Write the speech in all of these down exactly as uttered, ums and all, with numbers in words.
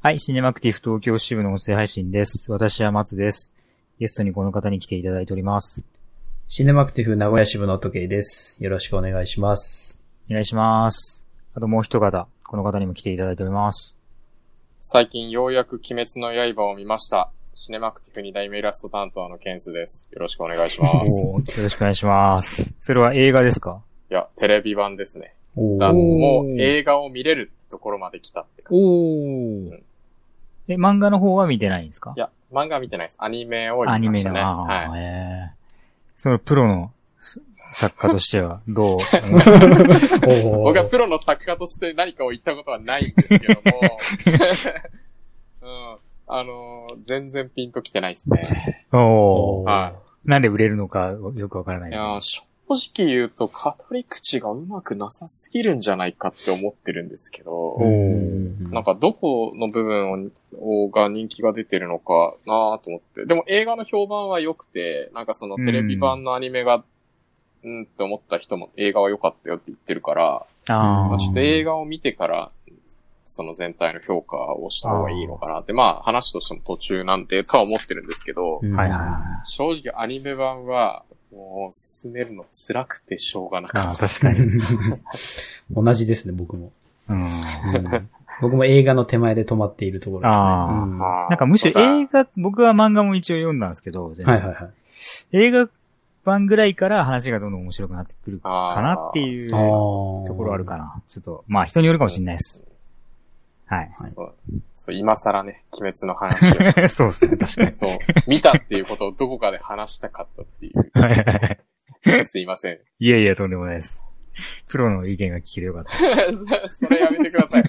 はい、シネマクティフ東京支部の音声配信です。私は松です。ゲストにこの方に来ていただいております。 シネマクティフ名古屋支部の時計です。よろしくお願いします。 お願いします。あともう一方、この方にも来ていただいております。 最近ようやく鬼滅の刃を見ました。シネマクティフに代目イラスト担当のケンスです。よろしくお願いします。 おー、よろしくお願いします。それは映画ですか？ いや、テレビ版ですね。おー。もう映画を見れるところまで来たって感じ。おー。うん、 え、漫画の方は見てないんですか？ いや、漫画は見てないです。アニメを見ましたね。 アニメの、 はい。 えー、そのプロの作家としてはどう思いますか？ 僕はプロの作家として何かを言ったことはないんですけども、うん、あのー、全然ピンときてないですね。 おー。 はい。 なんで売れるのかよくわからない。 いや、正直言うと語り口がうまくなさすぎるんじゃないかって思ってるんですけど、なんかどこの部分をが人気が出てるのかなと思って。でも映画の評判は良くて、なんかそのテレビ版のアニメが、うん、うんって思った人も映画は良かったよって言ってるから、 あまあ、ちょっと映画を見てからその全体の評価をした方がいいのかなって、まあ話としても途中なんでとは思ってるんですけど、 はいはいはい、 正直アニメ版はもう進めるの辛くてしょうがなかった。 確かに。 同じですね、僕も。 うん、 僕も映画の手前で止まっているところですね。 あうん、なんかむしろ映画、僕は漫画も一応読んだんですけど、 はいはいはい。 映画版ぐらいから話がどんどん面白くなってくるかなっていうところあるかな。ちょっと、まあ人によるかもしれないです。はい。 そう。そう、今更ね、鬼滅の話を。 そうですね、確かに。 そう。見たっていうことをどこかで話したかったっていう。 はいはいはい。 すいません。 いやいや、とんでもないです。プロの意見が聞けてよかったです。それやめてください。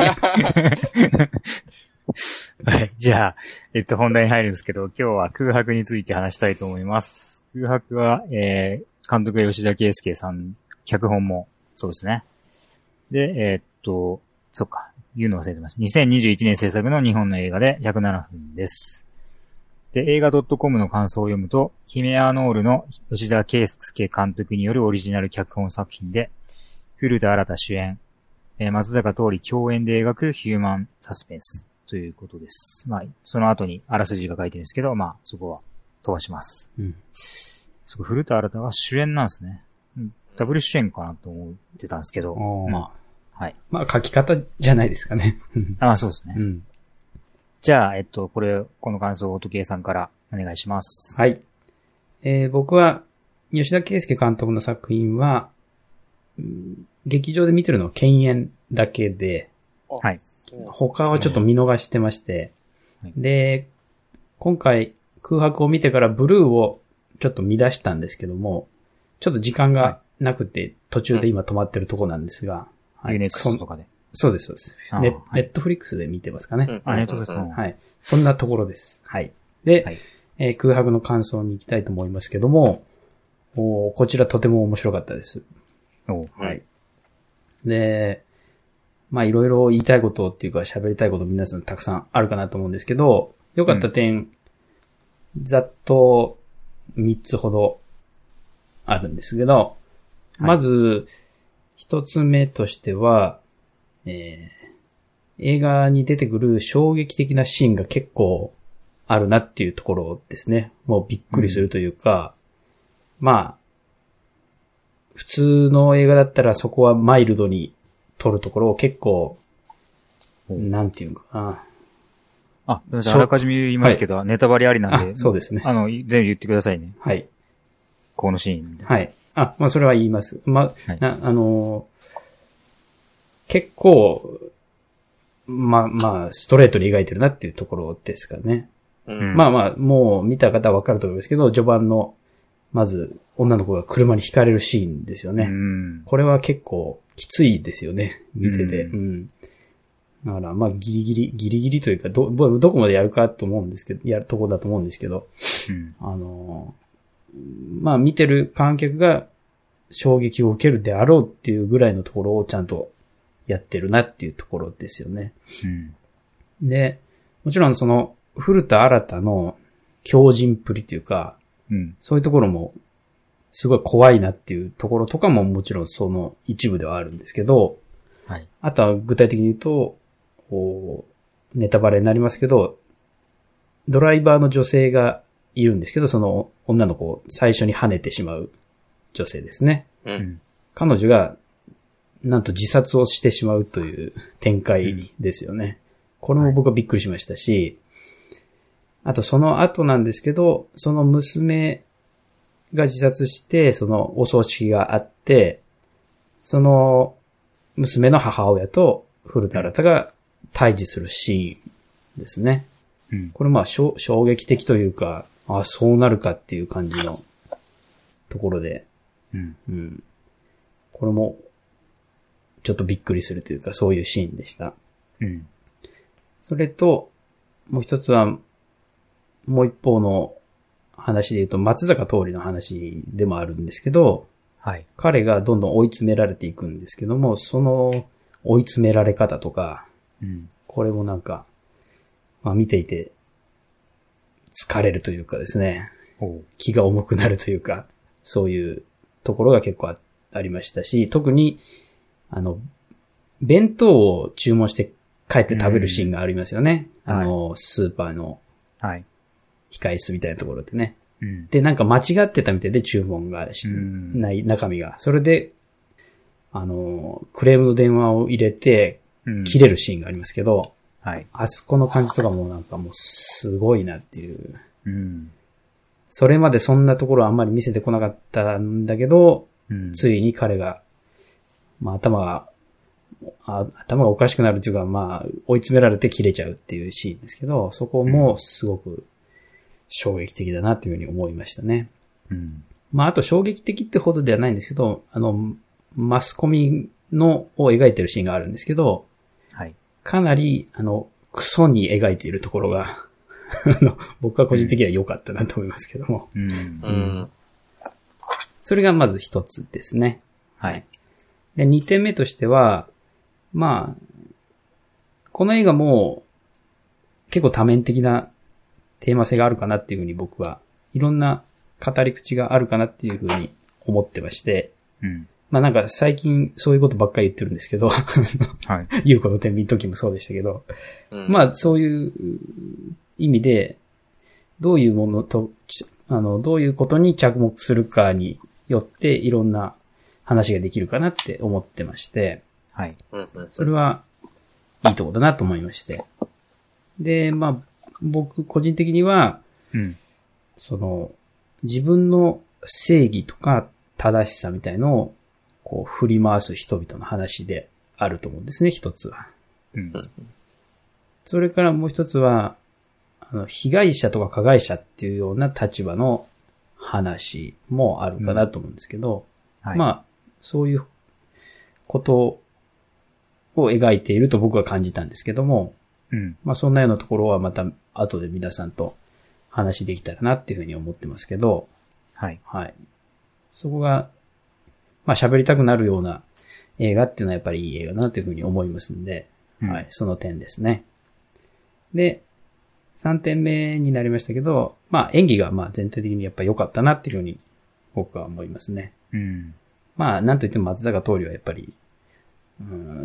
はい。じゃあ、えっと、本題に入るんですけど、今日は空白について話したいと思います。空白は、えー、監督は吉田圭佑さん、脚本も、そうですね。で、えー、っと、そっか。言うの忘れてました。にせんにじゅういちねん制作の日本の映画でひゃくななふんです。で、映画 .com の感想を読むと、ヒメアノールの吉田圭佑監督によるオリジナル脚本作品で、古田新太主演、えー、松坂桃李共演で描くヒューマンサスペンスということです。まあ、その後にあらすじが書いてるんですけど、まあ、そこは飛ばします。うん。そこ古田新太は主演なんですね。うん、ダブル主演かなと思ってたんですけど、まあ、はい。 まあ書き方じゃないですかね。 ああ、そうですね。うん。じゃあ、えっと、これ、この感想を時計さんからお願いします。 はい。えー、僕は、吉田圭佑監督の作品は、うん、劇場で見てるのは犬猿だけで、 はい。 他はちょっと見逃してまして、はい、で、今回空白を見てからブルーをちょっと見出したんですけども、ちょっと時間がなくて途中で今止まってるとこなんですが、 はい、ユーネクストとかで。 そうです、そうです。ネットフリックスで見てますかね。 あ、ネットフリックス。 はい。そんなところです。はい。で、はい、えー、空白の感想に行きたいと思いますけども、おこちらとても面白かったです。 おはい。で、まあいろいろ言いたいことっていうか喋りたいこと皆さんたくさんあるかなと思うんですけど、良かった点、うん、ざっとみっつほどあるんですけど、はい、まず、一つ目としては、えー、映画に出てくる衝撃的なシーンが結構あるなっていうところですね。もうびっくりするというか、うん、まあ、普通の映画だったらそこはマイルドに撮るところを結構、なんていうのかな。 あ、あらかじめ言いますけど、はい、ネタバレありなんで。 そうですね。 あの、全部言ってくださいね。 はい。 このシーン。 はい。あ、まあそれは言います。まあ、はい、なあのー、結構、まあまあ、ストレートに描いてるなっていうところですかね。うん、まあまあ、もう見た方はわかると思いますけど、序盤の、まず、女の子が車に轢かれるシーンですよね。うん、これは結構きついですよね。見てて。うん。うん、だから、まあ、ギリギリ、ギリギリというか、ど、どこまでやるかと思うんですけど、やるとこだと思うんですけど、うん、あのー、まあ見てる観客が衝撃を受けるであろうっていうぐらいのところをちゃんとやってるなっていうところですよね。うん、で、もちろんその古田新太の強靭っぷりというか、うん、そういうところもすごい怖いなっていうところとかももちろんその一部ではあるんですけど、はい、あとは具体的に言うと、 ネタバレになりますけど、ドライバーの女性がいるんですけど、その女の子を最初に跳ねてしまう女性ですね。 うん、 彼女が、なんと自殺をしてしまうという展開ですよね。うん、これも僕はびっくりしましたし、はい、あとその後なんですけど、その娘が自殺して、そのお葬式があって、その娘の母親と古田新太が対峙するシーンですね。うん、これまあ衝撃的というか、あ、そうなるかっていう感じのところで、うんうん、これもちょっとびっくりするというか、そういうシーンでした。うん、それと、もう一つは、もう一方の話で言うと、松坂桃李の話でもあるんですけど、はい、彼がどんどん追い詰められていくんですけども、その追い詰められ方とか、うん、これもなんか、まあ見ていて疲れるというかですね、気が重くなるというか、そういうところが結構 あ, ありましたし、特に、あの、弁当を注文して帰って食べるシーンがありますよね。うん、あの、はい、スーパーの控え室みたいなところでね。うん、で、なんか間違ってたみたいで注文がし、うん、ない中身が。それで、あの、クレームの電話を入れて、切れるシーンがありますけど、うん、はい、あそこの感じとかもなんかもうすごいなっていう。うん、それまでそんなところはあんまり見せてこなかったんだけど、うん、ついに彼が、まあ頭が、あ、頭がおかしくなるというか、まあ追い詰められて切れちゃうっていうシーンですけど、そこもすごく衝撃的だなというふうに思いましたね。うん、まああと衝撃的ってほどではないんですけど、あの、マスコミのを描いてるシーンがあるんですけど、はい、かなり、あの、クソに描いているところが、あの、僕は個人的には良かったなと思いますけども。うんうん、それがまず一つですね。はい。で、二点目としては、まあ、この映画も結構多面的なテーマ性があるかなっていうふうに僕はいろんな語り口があるかなっていうふうに思ってまして、うん、まあなんか最近そういうことばっかり言ってるんですけど、はい、ゆうこの天秤の時もそうでしたけど、うん、まあそういう意味でどういうものと、あの、どういうことに着目するかによっていろんな話ができるかなって思ってまして、はい。それはいいとこだなと思いまして。で、まあ、僕個人的には、うん、その、自分の正義とか正しさみたいのを、こう、振り回す人々の話であると思うんですね、一つは。うん、それからもう一つは、あの、被害者とか加害者っていうような立場の話もあるかなと思うんですけど、うんはい、まあ、そういうことを描いていると僕は感じたんですけども、うん、まあそんなようなところはまた後で皆さんと話できたらなっていうふうに思ってますけど、はい。はい。そこが、まあ喋りたくなるような映画っていうのはやっぱりいい映画だなというふうに思いますんで、うん、はい。その点ですね。で、さんてんめになりましたけど、まあ演技がまあ全体的にやっぱ良かったなっていうふうに僕は思いますね。うん、まあなんといっても松坂桃李はやっぱり、うん、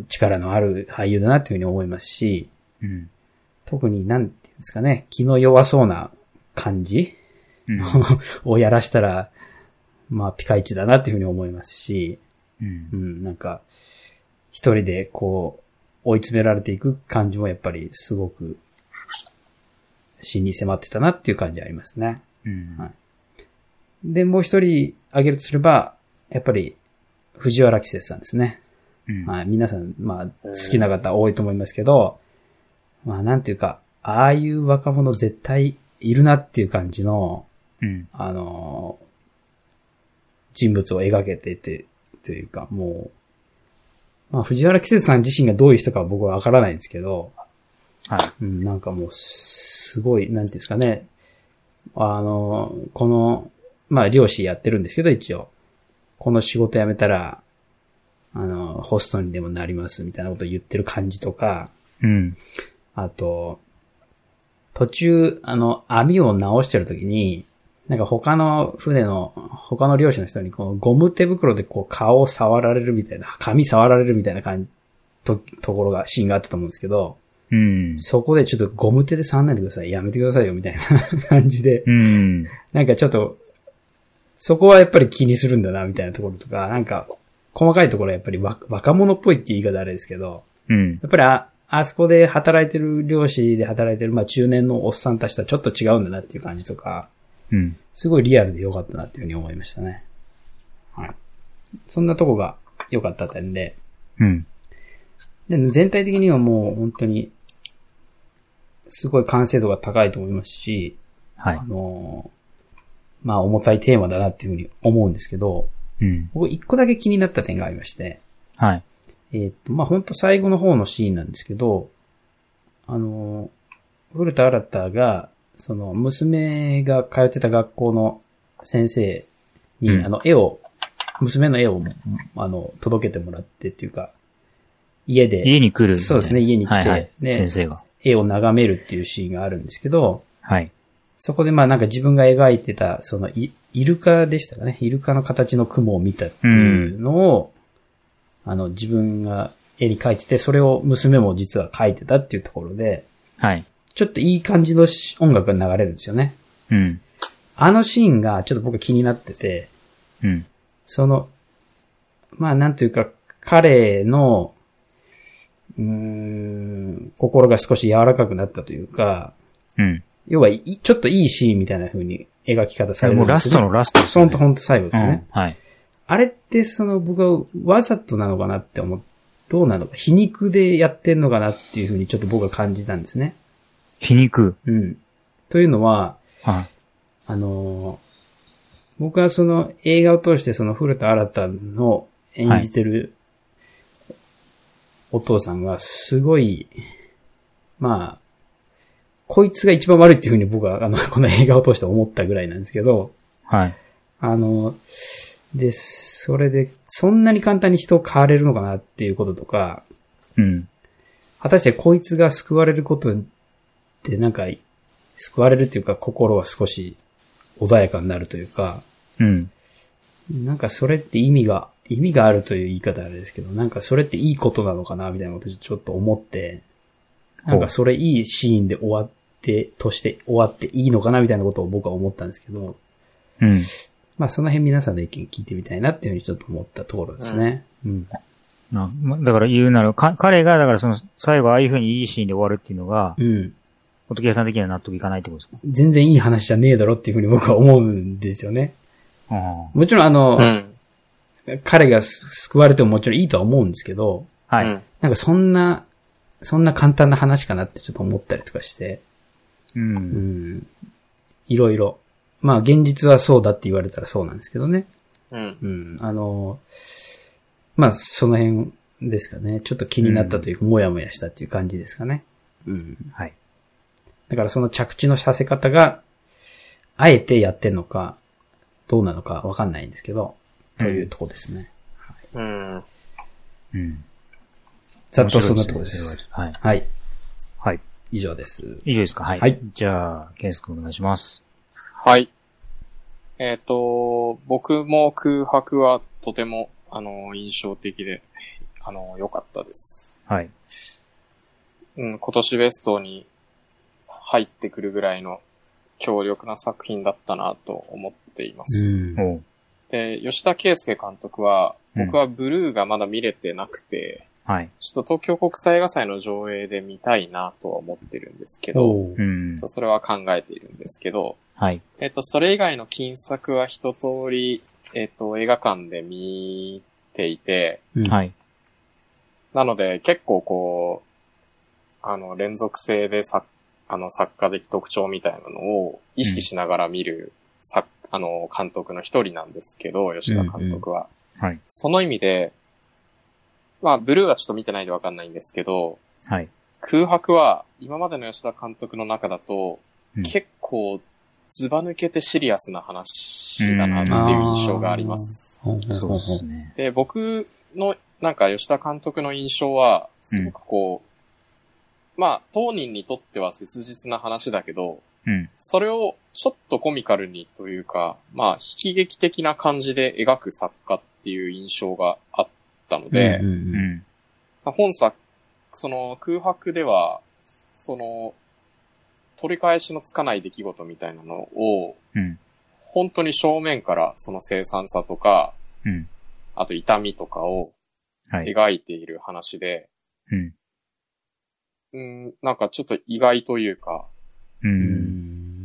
力のある俳優だなっていうふうに思いますし、うん、特になんていうんですかね、気の弱そうな感じ、うん、をやらしたら、まあピカイチだなっていうふうに思いますし、うんうん、なんか一人でこう追い詰められていく感じもやっぱりすごく真に迫ってたなっていう感じありますね。うんはい、で、もう一人挙げるとすれば、やっぱり藤原季節さんですね。うんはい、皆さん、まあ、好きな方多いと思いますけど、まあ、なんていうか、ああいう若者絶対いるなっていう感じの、うん、あの、人物を描けてて、というか、もう、まあ、藤原季節さん自身がどういう人かは僕はわからないんですけど、はい。うん、なんかもう、すごい、なんていうんですかね、あの、この、まあ、漁師やってるんですけど、一応。この仕事辞めたら、あの、ホストにでもなりますみたいなことを言ってる感じとか、うん。あと、途中、あの、網を直してるときに、なんか他の船の、他の漁師の人にこのゴム手袋でこう顔を触られるみたいな、髪触られるみたいな感じ、と、ところが、シーンがあったと思うんですけど、 うん、 そこでちょっとゴム手で触んないでください。やめてくださいよ、みたいな感じで。 うん、 なんかちょっと、そこはやっぱり気にするんだな、みたいなところとか、なんか、細かいところはやっぱり若者っぽいって言い方あれですけど、 うん、 やっぱりあ、あそこで働いてる、漁師で働いてる、まあ中年のおっさんたちとはちょっと違うんだなっていう感じとか、 うん、 すごいリアルで良かったなっていうふうに思いましたね。はい。そんなとこが良かった点で、 うん。 で、全体的にはもう本当に、すごい完成度が高いと思いますし、 はい。 あの、まあ重たいテーマだなっていうふうに思うんですけど、 うん。 僕一個だけ気になった点がありまして、 はい。 えーっと、まあ本当最後の方のシーンなんですけど、あの、古田新太が、その娘が通ってた学校の先生に、うん、あの絵を、娘の絵を、あの、届けてもらってっていうか、家で。 家に来る。 そうですね、家に来て、はいはい、 ね、先生が。 絵を眺めるっていうシーンがあるんですけど、 はい。 そこでまあなんか自分が描いてた、そのイ、イルカでしたかね。イルカの形の雲を見たっていうのを、うん、あの、自分が絵に描いてて、それを娘も実は描いてたっていうところで、 はい。 ちょっといい感じの音楽が流れるんですよね。 うん。 あのシーンがちょっと僕気になってて、 うん。 その、まあなんというか、彼の、うーん、心が少し柔らかくなったというか、 うん。 要は、ちょっといいシーンみたいな風に描き方されるんですよね。 もうラストのラストですね。ほんとほんと最後ですね。 うん、はい。 あれってその僕はわざとなのかなって思う、どうなのか、皮肉でやってんのかなっていう風にちょっと僕は感じたんですね。 皮肉。 うん。というのは、 はい。 あのー、僕はその映画を通してその古田新太の演じてるお父さんがすごい、まあ、こいつが一番悪いっていうふうに僕はあの、この映画を通して思ったぐらいなんですけど、 はい。 あの、で、それで、そんなに簡単に人を変われるのかなっていうこととか、 うん。 果たしてこいつが救われることってなんか、救われるっていうか心は少し穏やかになるというか、 うん。 なんかそれって意味が、意味があるという言い方あれですけど、なんかそれっていいことなのかなみたいなことをちょっと思って、なんかそれいいシーンで終わって、として終わっていいのかなみたいなことを僕は思ったんですけど、 うん。 まあその辺皆さんの意見聞いてみたいなっていうふうにちょっと思ったところですね。うん。 うん、だから言うなら、か、彼がだからその最後ああいうふうにいいシーンで終わるっていうのが、 うん。 仏屋さん的には納得いかないってことですか？ 全然いい話じゃねえだろっていうふうに僕は思うんですよね。 あもちろんあの、 うん、 彼が救われてももちろんいいとは思うんですけど、 はい。 なんかそんな、そんな簡単な話かなってちょっと思ったりとかして、 うん。 うん。いろいろ。まあ現実はそうだって言われたらそうなんですけどね。 うん。 うん。あの、まあその辺ですかね。ちょっと気になったというか、うん、もやもやしたっていう感じですかね。うん。 はい。 だからその着地のさせ方が、あえてやってんのか、どうなのかわかんないんですけど、というとこですね。 うん。 はい、うん。 ざっとそんなとこです。 はい。 はい。 はい。 以上です。 以上ですか？はい。はい。じゃあ、ケンス君お願いします。 はい。えっと、僕も空白はとても、あの、印象的で、あの、良かったです。 はい。 うん、今年ベストに入ってくるぐらいの強力な作品だったなと思っています。 うん、 で、吉田圭佑監督は、僕はブルーがまだ見れてなくて、 うん、はい。 ちょっと東京国際映画祭の上映で見たいなとは思ってるんですけど、 うん、 それは考えているんですけど、 はい。 えっと、それ以外の金作は一通り、えっと、映画館で見ていて、 うん、はい。 なので、結構こう、あの、連続性で作、あの、作家的特徴みたいなのを意識しながら見る、作、あの、監督の一人なんですけど、吉田監督は。 うんうん、はい。 その意味で、まあ、ブルーはちょっと見てないでわかんないんですけど、 はい。 空白は、今までの吉田監督の中だと、 うん、 結構、ずば抜けてシリアスな話だなっていう印象があります。 そうですね。 で、僕の、なんか吉田監督の印象は、すごくこう、うん、まあ、当人にとっては切実な話だけど、 うん、 それをちょっとコミカルにというか、まあ、悲劇的な感じで描く作家っていう印象があったので、 うんうんうん、 本作、その空白では、 その、取り返しのつかない出来事みたいなのを、うん、本当に正面からその凄惨さとか、うん、あと痛みとかを描いている話で、はい、うん、ん、なんかちょっと意外というか、うん、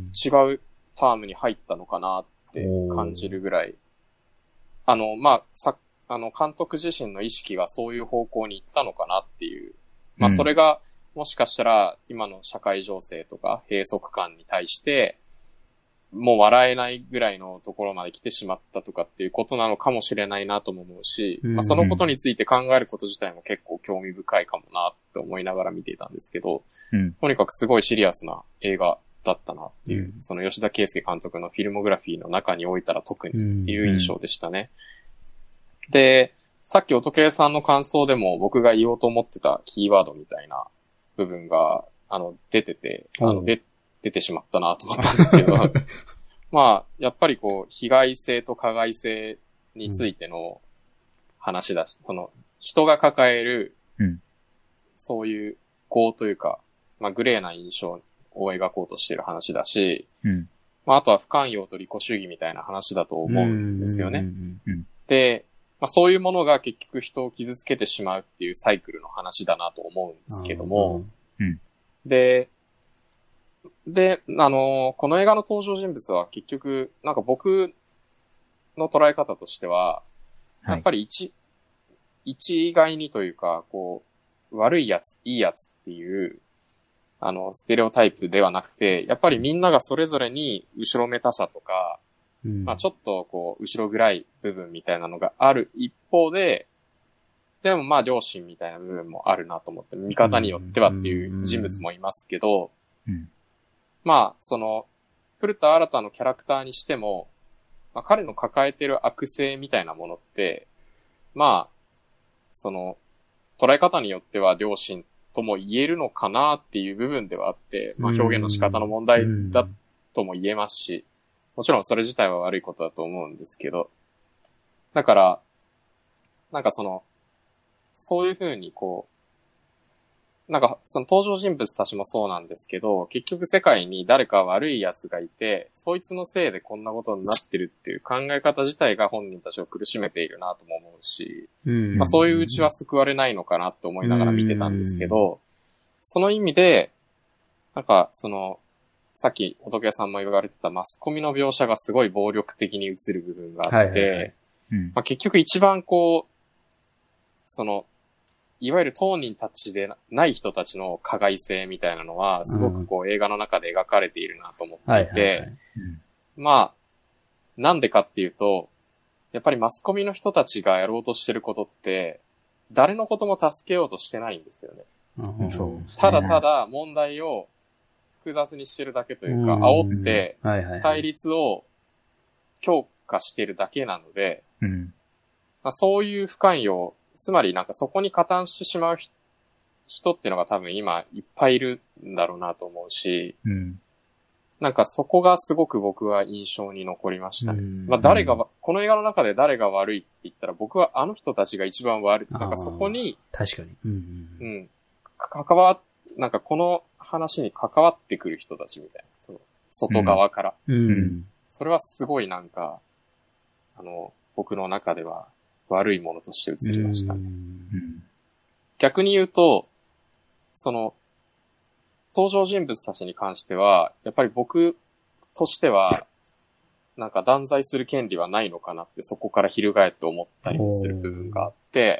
違うタームに入ったのかなって感じるぐらい、あの、まあ、さ、あの、監督自身の意識がそういう方向に行ったのかなっていう、まあ、それが、もしかしたら今の社会情勢とか閉塞感に対してもう笑えないぐらいのところまで来てしまったとかっていうことなのかもしれないなとも思うし、うんうん、まあ、そのことについて考えること自体も結構興味深いかもなって思いながら見ていたんですけど、うん、とにかくすごいシリアスな映画だったなっていう、うん、その吉田圭佑監督のフィルモグラフィーの中においたら特にっていう印象でしたね。うんうん、で、さっき音系さんの感想でも僕が言おうと思ってたキーワードみたいな部分が、あの、出てて、あの、で、出てしまったなと思ったんですけど、まあ、やっぱりこう、被害性と加害性についての話だし、その、人が抱える、うん、そういう業というか、まあ、グレーな印象を描こうとしている話だし、うん、まあ、あとは不寛容と利己主義みたいな話だと思うんですよね。で、まあ、そういうものが結局人を傷つけてしまうっていうサイクルの話だなと思うんですけども、うん、で、で、あの、この映画の登場人物は結局、なんか僕の捉え方としては、やっぱり一、はい、一概にというか、こう、悪いやつ、いいやつっていう、あの、ステレオタイプではなくて、やっぱりみんながそれぞれに後ろめたさとか、うん、まあちょっとこう、後ろ暗い部分みたいなのがある一方で、でもまあ良心みたいな部分もあるなと思って、見方によってはっていう人物もいますけど、うんうん、まあその、古田新太のキャラクターにしても、まあ彼の抱えてる悪性みたいなものって、まあ、その、捉え方によっては良心とも言えるのかなっていう部分ではあって、まあ表現の仕方の問題だとも言えますし、もちろんそれ自体は悪いことだと思うんですけど。だから、なんかその、そういう風にこう、なんかその登場人物たちもそうなんですけど、結局世界に誰か悪い奴がいて、そいつのせいでこんなことになってるっていう考え方自体が本人たちを苦しめているなとも思うし、まあそういううちは救われないのかなと思いながら見てたんですけど、その意味で、なんかその、さっき仏さんも言われてたマスコミの描写がすごい暴力的に映る部分があって、まあ、結局一番こう、その、いわゆる当人たちでない人たちの加害性みたいなのは、すごくこう映画の中で描かれているなと思っていて、まあ、なんでかっていうと、やっぱりマスコミの人たちがやろうとしてることって、誰のことも助けようとしてないんですよね。うん、そうただただ問題を複雑にしてるだけというか、煽って対立を強化してるだけなので、うんまあ、そういう不寛容、つまりなんかそこに加担してしまう人っていうのが多分今いっぱいいるんだろうなと思うし、うん、なんかそこがすごく僕は印象に残りましたね。うんまあ、誰が、この映画の中で誰が悪いって言ったら僕はあの人たちが一番悪い。なんかそこに、 確かに。うん、 うん、関わ、なんかこの話に関わってくる人たちみたいな、その外側から、うんうん。それはすごいなんか、あの、僕の中では悪いものとして映りましたね。うん、逆に言うと、その、登場人物たちに関しては、やっぱり僕としては、なんか断罪する権利はないのかなってそこから翻って思ったりもする部分があって、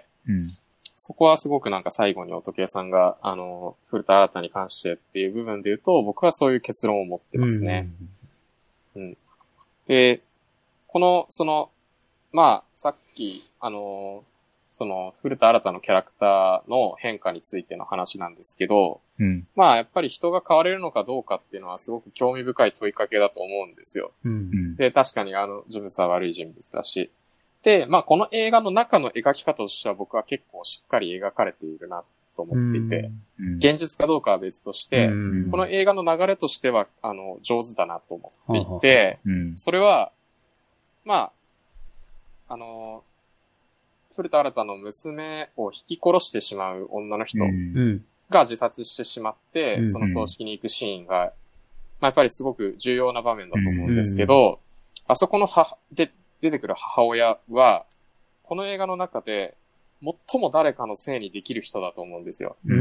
うん、そこはすごくなんか最後に音系さんが、あの、古田新太に関してっていう部分で言うと、僕はそういう結論を持ってますね。うん、うん。で、この、その、まあ、さっき、あの、その、古田新太のキャラクターの変化についての話なんですけど、うん、まあ、やっぱり人が変われるのかどうかっていうのはすごく興味深い問いかけだと思うんですよ。うん、で、確かにあの人物は悪い人物だし。で、まあ、この映画の中の描き方としては僕は結構しっかり描かれているなと思っていて、うん、現実かどうかは別として、うん、この映画の流れとしては、あの、上手だなと思っていて、うん、それは、まあ、あの、古田新太の娘を引き殺してしまう女の人が自殺してしまって、うん、その葬式に行くシーンが、まあ、やっぱりすごく重要な場面だと思うんですけど、うん、あそこのはで出てくる母親は、この映画の中で最も誰かのせいにできる人だと思うんですよ。うん。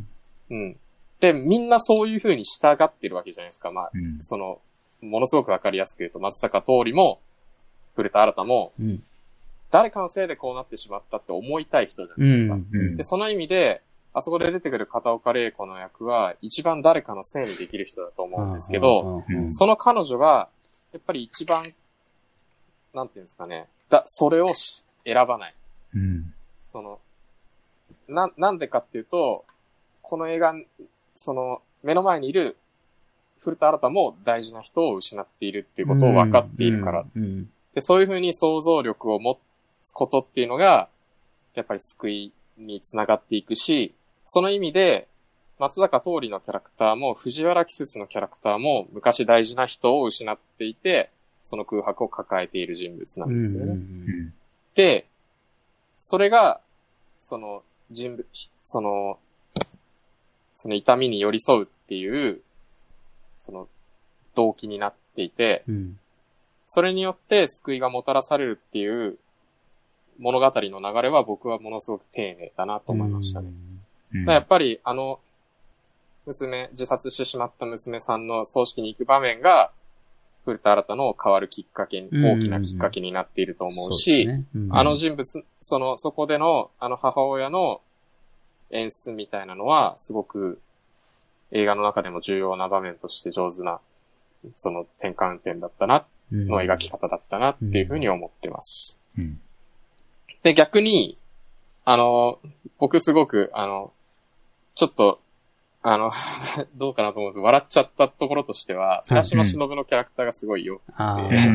うん。で、みんなそういう風に従ってるわけじゃないですか。まあ、うん、その、ものすごくわかりやすく言うと、松坂桃李も、古田新太も、うん、誰かのせいでこうなってしまったって思いたい人じゃないですか。うんうん、で、その意味で、あそこで出てくる片岡玲子の役は、一番誰かのせいにできる人だと思うんですけど、うん、その彼女が、やっぱり一番、なんていうんですかね、だ、それを選ばない。うん、その、な、なんでかっていうと、この映画、その、目の前にいる古田新太も大事な人を失っているっていうことを分かっているから。うんうん、で、そういうふうに想像力を持つことっていうのが、やっぱり救いにつながっていくし、その意味で、松坂桃李のキャラクターも、藤原季節のキャラクターも、昔大事な人を失っていて、その空白を抱えている人物なんですよね。うんうんうん、で、それが、その人物、その、その痛みに寄り添うっていう、その動機になっていて、うん、それによって救いがもたらされるっていう物語の流れは僕はものすごく丁寧だなと思いましたね。うん、やっぱりあの、娘、自殺してしまった娘さんの葬式に行く場面が、古田新太の変わるきっかけに、大きなきっかけになっていると思うし、ねうん、あの人物、その、そこでの、あの母親の演出みたいなのは、すごく映画の中でも重要な場面として上手な、その転換点だったな、の描き方だったなっていうふうに思ってます。うんうん、で、逆に、あの、僕すごく、あの、ちょっと、あの、どうかなと思うんですけど、笑っちゃったところとしては、寺島しのぶのキャラクターがすごいよくて、うん、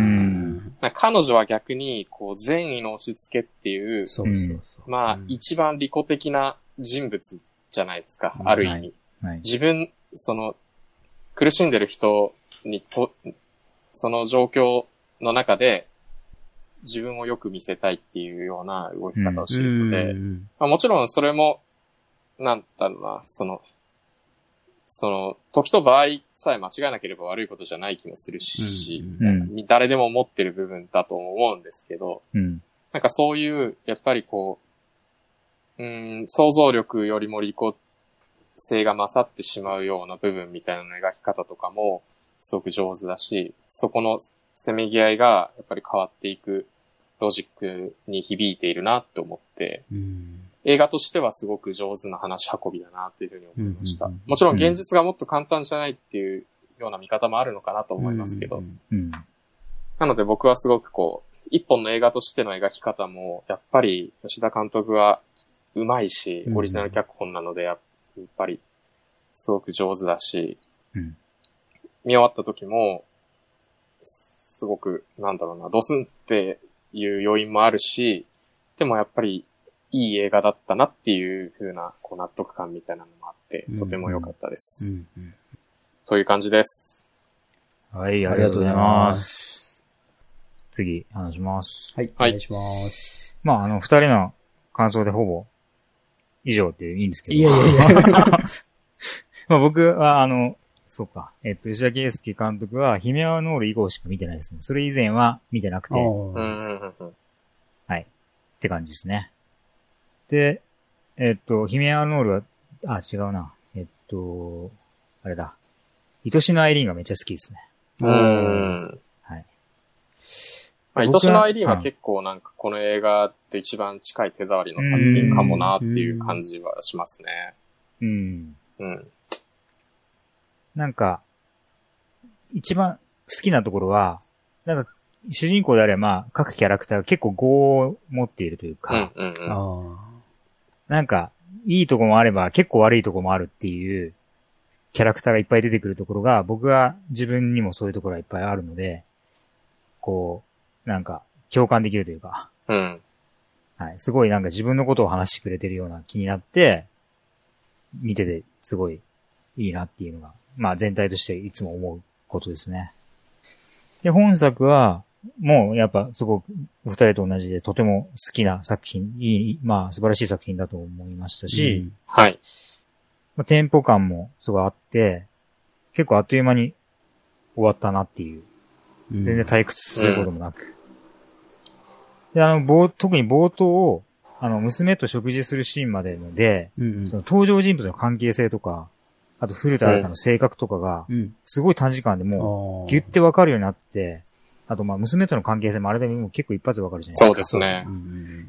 彼女は逆に、こう、善意の押し付けっていう、そうそうそうまあ、うん、一番利己的な人物じゃないですか、うん、ある意味、はいはい。自分、その、苦しんでる人にと、その状況の中で、自分をよく見せたいっていうような動き方をしているので、うんまあ、もちろんそれも、なんだろうな、その、その、時と場合さえ間違えなければ悪いことじゃない気もするし、うんうん、誰でも持ってる部分だと思うんですけど、うん、なんかそういう、やっぱりこう、うーん、想像力よりも利己性が勝ってしまうような部分みたいな描き方とかも、すごく上手だし、そこのせめぎ合いが、やっぱり変わっていくロジックに響いているなって思って、うん映画としてはすごく上手な話運びだなというふうに思いました。うんうんうん、もちろん現実がもっと簡単じゃないっていうような見方もあるのかなと思いますけど。うんうんうん、なので僕はすごくこう、一本の映画としての描き方も、やっぱり吉田監督は上手いし、オリジナル脚本なのでやっぱりすごく上手だし、うん、見終わった時も、すごくなんだろうな、ドスンっていう要因もあるし、でもやっぱりいい映画だったなっていう風なこう納得感みたいなのもあって、とても良かったです。うんうん、という感じです。 はい、ありがとうございます。次、話します。 はい、お願いします。 まあ、あの、二人の感想でほぼ以上っていいんですけど。いやいやいや。 まあ僕は、あの、そうか。えっと、吉田圭佑監督は、ヒメアノール以降しか見てないですね。それ以前は見てなくて。はい。って感じですね。で、えっと、ヒメアノールは、あ、違うな。えっと、あれだ。愛しのアイリーンがめっちゃ好きですね。うーん。はい。 まあ、愛しのアイリーンは結構なんかこの映画と一番近い手触りの作品かもなっていう感じはしますね。うん。うん。 なんか、一番好きなところは、なんか、主人公であれば、まあ、各キャラクターが結構業を持っているというか、うんうんうん、あなんか、いいとこもあれば結構悪いとこもあるっていうキャラクターがいっぱい出てくるところが、僕は自分にもそういうところがいっぱいあるので、こう、なんか、共感できるというか、うん、はい、すごいなんか自分のことを話してくれてるような気になって、見ててすごいいいなっていうのが、まあ全体としていつも思うことですね。で、本作は、もうやっぱすごくお二人と同じでとても好きな作品、いい、まあ素晴らしい作品だと思いましたし、うん、はい。 まあ、テンポ感もすごいあって、結構あっという間に終わったなっていう。全然退屈することもなく。うん、で、あの、冒、特に冒頭を、あの、娘と食事するシーンまでので、うんうん、その登場人物の関係性とか、あと古田新太の性格とかが、すごい短時間でもう、ギュッてわかるようになって、あとまあ、娘との関係性もあれでも結構一発でわかるじゃないですか。 そうですね。うん、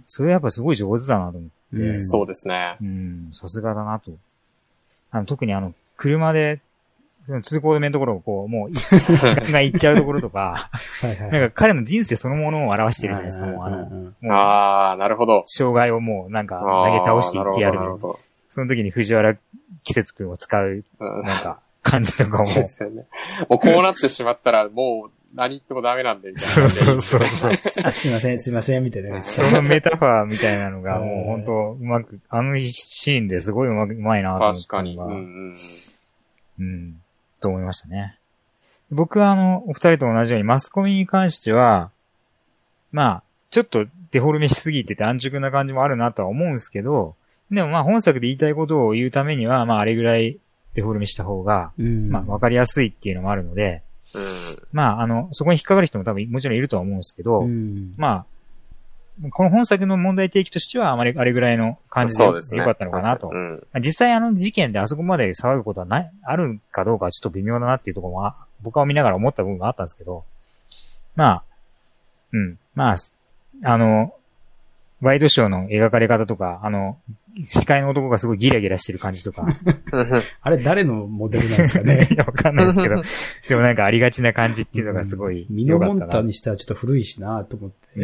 それやっぱすごい上手だなと思って。 うん、そうですね。 うん、さすがだなと。あの、特にあの、車で、通行止めのところをこう、もう、ガンガン行っちゃうところとか、はいはい、なんか彼の人生そのものを表してるじゃないですか、もうあの、もうああ、なるほど。 障害をもうなんか投げ倒していってやるみたいな。その時に藤原季節くんを使う、なんか、感じとかも。 ですよね。もうこうなってしまったら、もう何言ってもダメなんで、みたいな。 そうそうそうそう。 あ、すいません、すいません、みたいな。 そのメタファーみたいなのが、もう本当うまく、あのシーンですごいうまく、うまいなと思って。 確かに。うん、うん。 うん。と思いましたね。僕はあの、お二人と同じようにマスコミに関しては、まあ、ちょっとデフォルメしすぎてて安直な感じもあるなとは思うんですけど、でもまあ本作で言いたいことを言うためには、まああれぐらいデフォルメした方が、うん、まあわかりやすいっていうのもあるので、うん、まああの、そこに引っかかる人も多分もちろんいるとは思うんですけど、うん、まあ、この本作の問題提起としてはあまりあれぐらいの感じで良かったのかなと。うん、実際あの事件であそこまで騒ぐことはない、あるかどうかはちょっと微妙だなっていうところも僕は見ながら思った部分があったんですけど、まあ、うん、まあ、あの、ワイドショーの描かれ方とか、あの、司会の男がすごいギラギラしてる感じとか。 あれ誰のモデルなんですかねわかんないですけど。でもなんかありがちな感じっていうのがすごい良かったな。ミノモンタにしてはちょっと古いしなと思って。 うん。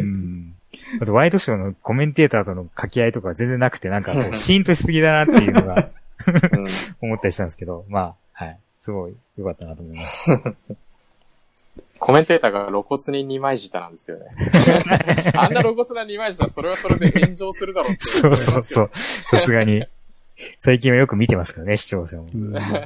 あとワイドショーのコメンテーターとの掛け合いとか全然なくて、なんかこうシーンとしすぎだなっていうのが思ったりしたんですけど、まあ、はい。すごい良かったなと思います。 コメンテーターが露骨に二枚舌なんですよね。あんな露骨な二枚舌はそれはそれで炎上するだろうってそうそうそう。さすがに。最近はよく見てますからね、視聴者も。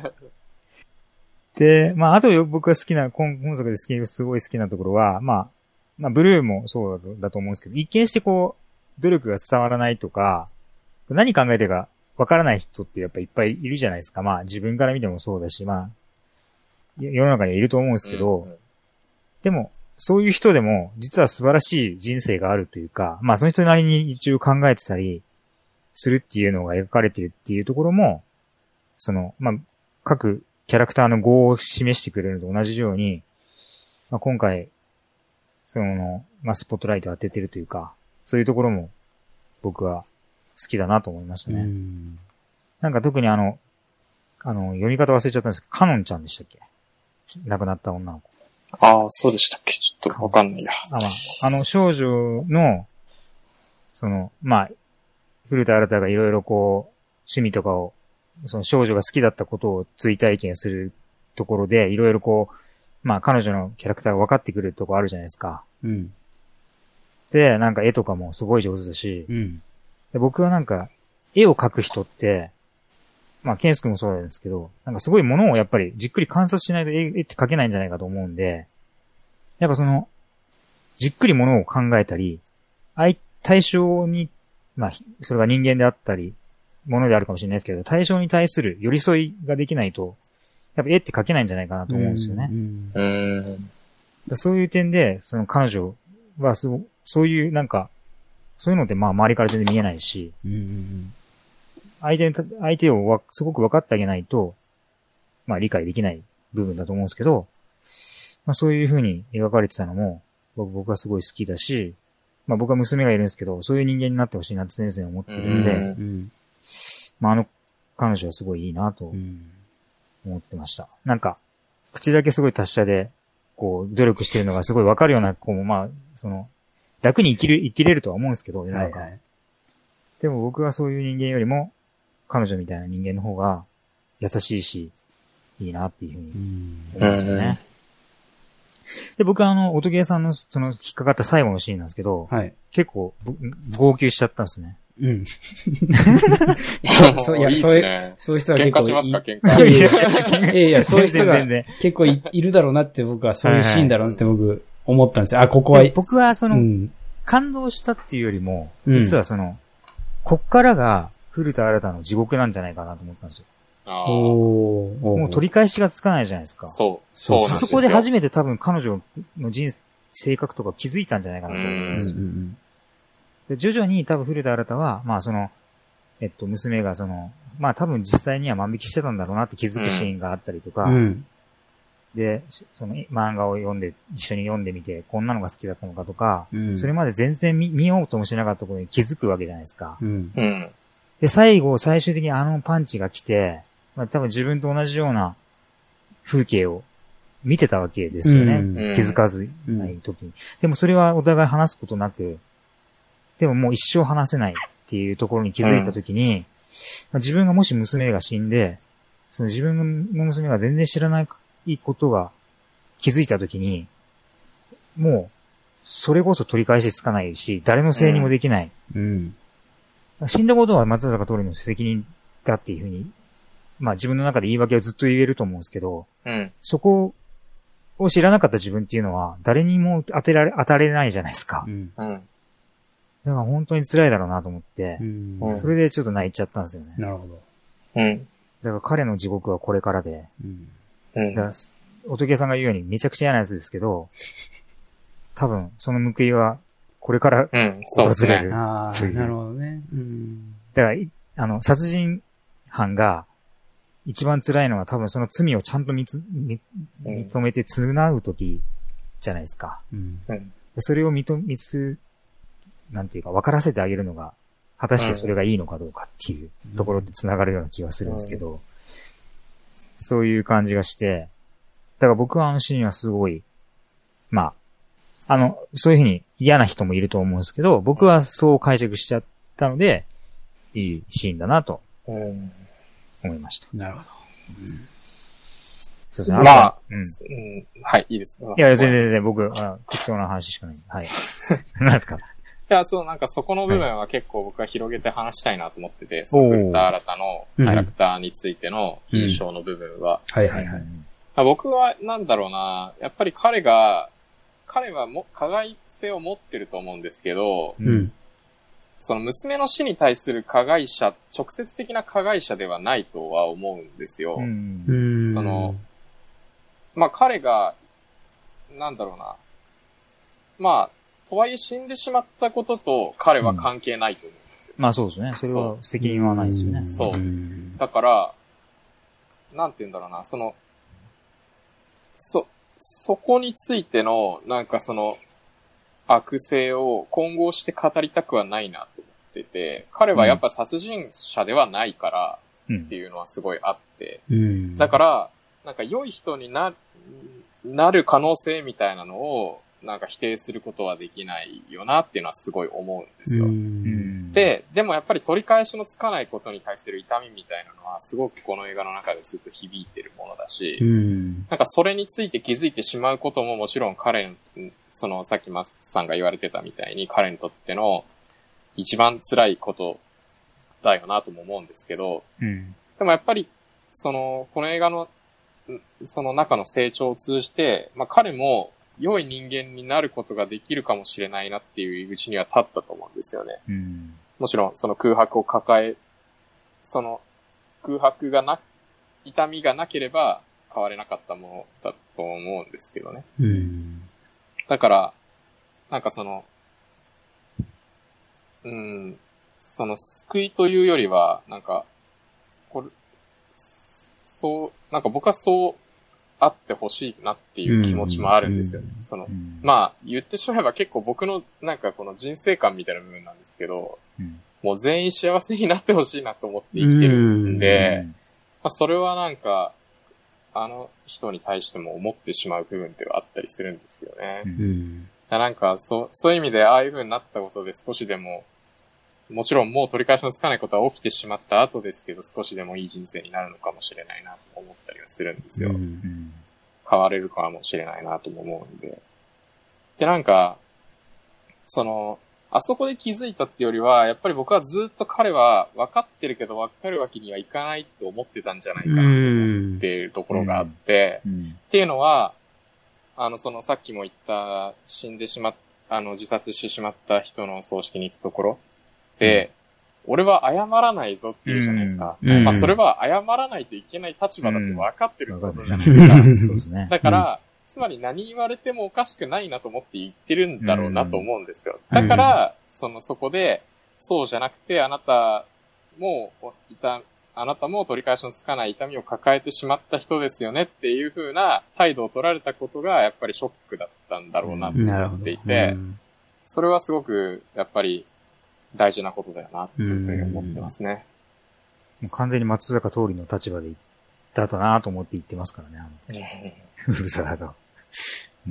で、まあ、あと僕が好きな、今本作で好き、すごい好きなところは、まあ、まあ、ブルーもそうだと、だと思うんですけど、一見してこう、努力が伝わらないとか、何考えてるかわからない人ってやっぱいっぱいいるじゃないですか。まあ、自分から見てもそうだし、まあ、世の中にはいると思うんですけど、うんうん、でも、そういう人でも、実は素晴らしい人生があるというか、まあその人なりに一応考えてたりするっていうのが描かれてるっていうところも、その、まあ、各キャラクターの業を示してくれるのと同じように、まあ今回、その、まあスポットライトを当ててるというか、そういうところも僕は好きだなと思いましたね。んなんか特にあの、あの、読み方忘れちゃったんですけど、カノンちゃんでしたっけ？亡くなった女の子。 ああ、そうでしたっけ？ちょっとわかんないや。 あ、まあ、あの少女の、その、まあ、古田新太がいろいろこう、趣味とかを、その少女が好きだったことを追体験するところで、いろいろこう、まあ彼女のキャラクターが分かってくるところあるじゃないですか。うん。で、なんか絵とかもすごい上手だし、うん。で僕はなんか、絵を描く人って、まあ、ケンス君もそうなんですけど、なんかすごいものをやっぱりじっくり観察しないと絵って描けないんじゃないかと思うんで、やっぱその、じっくりものを考えたり、相、対象に、まあ、それが人間であったり、ものであるかもしれないですけど、対象に対する寄り添いができないと、やっぱ絵って描けないんじゃないかなと思うんですよね。うんうん、だそういう点で、その彼女はそう、そういうなんか、そういうのってまあ周りから全然見えないし、うんうんうん相手、相手をわすごく分かってあげないと、まあ理解できない部分だと思うんですけど、まあそういう風に描かれてたのも、僕僕はすごい好きだし、まあ僕は娘がいるんですけど、そういう人間になってほしいなって先生は思ってるので、うん、まああの彼女はすごいいいなと思ってました。なんか、口だけすごい達者で、こう努力してるのがすごい分かるような、こうまあ、その、楽に生きる、生きれるとは思うんですけど、なんか、はいはい、でも僕はそういう人間よりも、彼女みたいな人間の方が優しいし、いいなっていうふうに思いましたね。で、僕はあの、音ゲーさんのその引っかかった最後のシーンなんですけど、はい、結構号泣しちゃったんですね。うん。 そういや、いいそういう、そういう人は結構いい。 喧嘩しますか喧嘩。 いやいや、そういう人が結構 い, いるだろうなって僕はそういうシーンだろうなって僕思ったんですよ。あ、ここは。 僕はその、うん、感動したっていうよりも、実はその、うん、こっからが、古田新太の地獄なんじゃないかなと思ったんですよ。 あもう取り返しがつかないじゃないですか。 そう。そうなんですよ。 あそこで初めて多分彼女の人生、性格とか気づいたんじゃないかなと思うんですよ。で徐々に多分古田新太は、まあその、えっと、娘がその、まあ多分実際には万引きしてたんだろうなって気づくシーンがあったりとか、うん、で、その漫画を読んで、一緒に読んでみて、こんなのが好きだったのかとか、うん、それまで全然 見, 見ようともしなかったところに気づくわけじゃないですか。うん、で、最後、最終的にあのパンチが来て、まあ、多分自分と同じような風景を見てたわけですよね。うん、気づかずない時に、うん。でもそれはお互い話すことなく、でももう一生話せないっていうところに気づいた時に、うんまあ、自分がもし娘が死んで、その自分の娘が全然知らないことが気づいた時に、もう、それこそ取り返しつかないし、誰のせいにもできない。うんうん、死んだことは松坂桃李の責任だっていうふうに、まあ自分の中で言い訳をずっと言えると思うんですけど、うん、そこを知らなかった自分っていうのは誰にも当てられ、当たれないじゃないですか。うんうん、だから本当に辛いだろうなと思って、うん、それでちょっと泣いちゃったんですよね。 なるほど。 うん、だから彼の地獄はこれからで、うん、だから乙さんが言うようにめちゃくちゃ嫌なやつですけど、多分その報いはこれから訪れる、うん、そうですね。 ああ、なるほどね。うん、 だからあの殺人犯が一番辛いのは多分その罪をちゃんと見つ、見認めて償うときじゃないですか。うん、それを認めつ、なんていうか分からせてあげるのが、果たしてそれがいいのかどうかっていうところで繋がるような気がするんですけど、うん、そういう感じがして、だから僕はあのシーンはすごい、まあ、あの、そういうふうに嫌な人もいると思うんですけど、僕はそう解釈しちゃったので、いいシーンだなと。うん思いました。 なるほど。うん、 そうですね。まあ、うんうん、はい、いいです。 いや、全然全然僕、あ適当な話しかない。はい。何ですか？いや、そう、なんかそこの部分は結構僕は広げて話したいなと思ってて、はい、その古田新太のキャラクターについての印象の部分は。 うん、はいはいはい。 僕は、なんだろうな、やっぱり彼が、彼はも、加害性を持ってると思うんですけど、うんその娘の死に対する加害者、直接的な加害者ではないとは思うんですよ。うん、その、まあ、彼が、なんだろうな。まあ、とはいえ死んでしまったことと彼は関係ないと思うんですよ。 うん、まあそうですね。それは責任はないですよね。 そう。だから、なんて言うんだろうな。その、そ、そこについての、なんかその、悪性を混合して語りたくはないなと思ってて、彼はやっぱ殺人者ではないからっていうのはすごいあって、うん、だからなんか良い人にな、なる可能性みたいなのをなんか否定することはできないよなっていうのはすごい思うんですよ。うん、で、でもやっぱり取り返しのつかないことに対する痛みみたいなのはすごくこの映画の中でずっと響いてるものだし、うん、なんかそれについて気づいてしまうことももちろん彼のそのさっきマスさんが言われてたみたいに彼にとっての一番辛いことだよなとも思うんですけど、うん、でもやっぱりそのこの映画のその中の成長を通じて、まあ彼も良い人間になることができるかもしれないなっていう入り口には立ったと思うんですよね。うん、もちろんその空白を抱え、その空白がな、痛みがなければ変われなかったものだと思うんですけどね。うんだから、なんかその、うん、その救いというよりは、なんか、これ、そう、なんか僕はそうあってほしいなっていう気持ちもあるんですよね。うん、その、うん、まあ言ってしまえば結構僕のなんかこの人生観みたいな部分なんですけど、うん、もう全員幸せになってほしいなと思って生きてるんで、うんまあ、それはなんか、あの人に対しても思ってしまう部分ってあったりするんですよね。うん、なんかそう、そういう意味でああいう風になったことで少しでも、もちろんもう取り返しのつかないことは起きてしまった後ですけど、少しでもいい人生になるのかもしれないなと思ったりはするんですよ。うん、変われるかもしれないなとも思うんで。で、なんか、その、あそこで気づいたってよりは、やっぱり僕はずっと彼は分かってるけど分かるわけにはいかないって思ってたんじゃないかなと思っているところがあって、うんうん、っていうのは、あの、そのさっきも言った死んでしまっ、あの、自殺してしまった人の葬式に行くところで、 俺は謝らないぞっていうじゃないですか。 うん、 まあそれは謝らないといけない立場だって分かってることじゃないですか。うん、そうですね。だから、つまり何言われてもおかしくないなと思って言ってるんだろうなと思うんですよ。だから、そのそこで、そうじゃなくて、あなたも、いた、あなたも取り返しのつかない痛みを抱えてしまった人ですよねっていう風な態度を取られたことが、やっぱりショックだったんだろうなと思っていて、それはすごく、やっぱり、大事なことだよな、っていうふうに思ってますね。 もう完全に松坂桃李の立場で言ったとなと思って言ってますからね、あの、ウルトラだ。うん。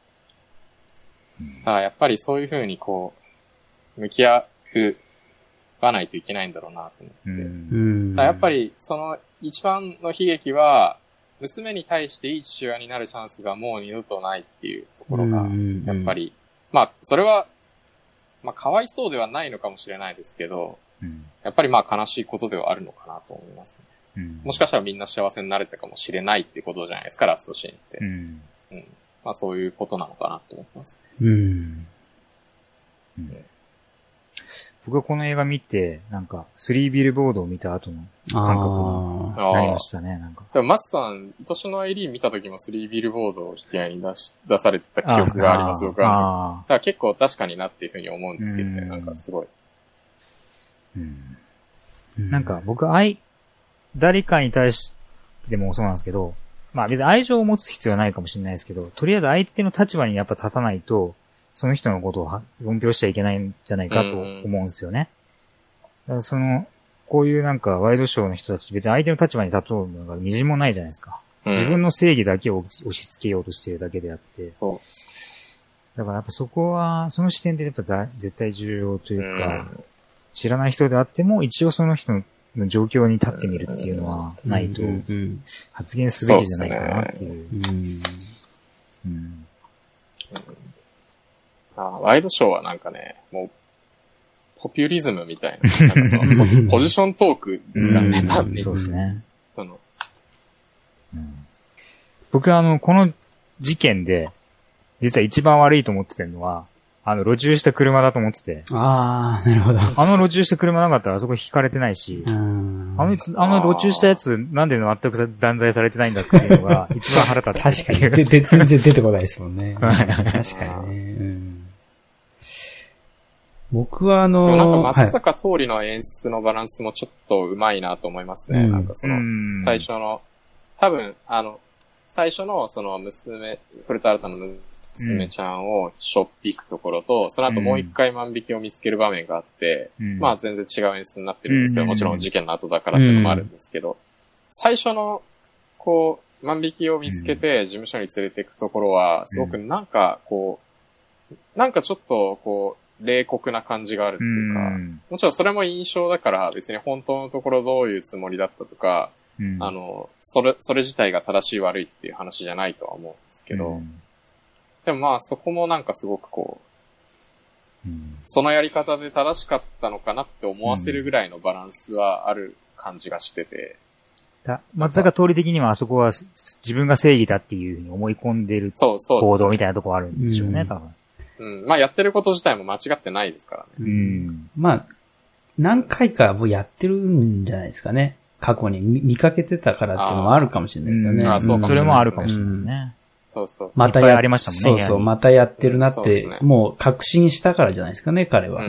あやっぱりそういうふうにこう、向き合わないといけないんだろうなと思って。うん、やっぱり、その一番の悲劇は、娘に対していい父親になるチャンスがもう二度とないっていうところが、やっぱり、まあ、それは、まあ、かわいそうではないのかもしれないですけど、うん、やっぱりまあ悲しいことではあるのかなと思いますね。うん、もしかしたらみんな幸せになれたかもしれないってことじゃないですか、ラストシーンって。うんうん、まあそういうことなのかなと思いますね。うんうん、僕はこの映画見て、なんか、スリービルボードを見た後の感覚になりましたね、なんか。 でもマスさん、愛しのアイリーン見た時もスリービルボードを引き合いに出し、出されてた記憶があります、僕は。だから結構確かになっていうふうに思うんですよね、なんかすごい。 うんなんか僕愛、誰かに対してもそうなんですけど、まあ別に愛情を持つ必要はないかもしれないですけど、とりあえず相手の立場にやっぱ立たないと、その人のことを論評しちゃいけないんじゃないかと思うんですよね。だからその、こういうなんかワイドショーの人たち別に相手の立場に立とうのがみじんもないじゃないですか。自分の正義だけを押し付けようとしているだけであって。そう。だからやっぱそこは、その視点でやっぱだ絶対重要というか、うん知らない人であっても、一応その人の状況に立ってみるっていうのはないと、発言すべきじゃないかなっていう。うんうんあワイドショーはなんかね、もう、ポピュリズムみたいな、なんかそのポジショントークですからね、多分ね。 そうですね。そのうん、僕はあの、この事件で、実は一番悪いと思ってるのは、あの、路駐した車だと思ってて。 ああ、なるほど。 あの路駐した車なかったらあそこ引かれてないし、あの、あの路駐したやつなんで全く断罪されてないんだっていうのが一番腹立った。 確かに。で、で、全然出てこないですもんね。確かにね、うん。僕はあのー、 なんか松坂桃李の演出のバランスもちょっと上手いなと思いますね。うん、なんかその、最初の、多分、あの、最初のその娘、古田新太の娘ちゃんをしょっぴくところと、うん、その後もう一回万引きを見つける場面があって、うん、まあ全然違う演出になってるんですよ。もちろん事件の後だからっていうのもあるんですけど、うん、最初の、こう、万引きを見つけて事務所に連れていくところは、すごくなんかこう、なんかちょっとこう、冷酷な感じがあるっていうか、うん、もちろんそれも印象だから別に本当のところどういうつもりだったとか、うん、あの、それ、それ自体が正しい悪いっていう話じゃないとは思うんですけど、うんでもまあそこもなんかすごくこう、うん、そのやり方で正しかったのかなって思わせるぐらいのバランスはある感じがしてて。 うん、松坂桃李的にはあそこは自分が正義だっていうふうに思い込んでる行動みたいなところあるんでしょうね、多分。 うん。まあやってること自体も間違ってないですからね。 うん。まあ、何回かもうやってるんじゃないですかね。過去に 見, 見かけてたからっていうのもあるかもしれないですよね。 ああそうかもしれないですね。それもあるかもしれないですね。 そうそう。 またやありましたもんね。そうそう、またやってるなって、ね、もう確信したからじゃないですかね、彼は。 うん。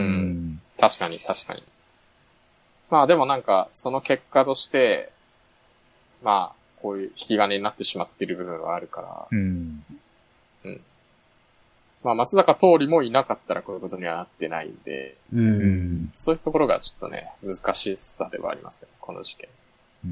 確かに、確かに。まあでもなんか、その結果として、まあ、こういう引き金になってしまっている部分はあるから。うん。うん。まあ松坂桃李もいなかったらこういうことにはなってないんで、うん。そういうところがちょっとね、難しさではありますよ、この事件。うん。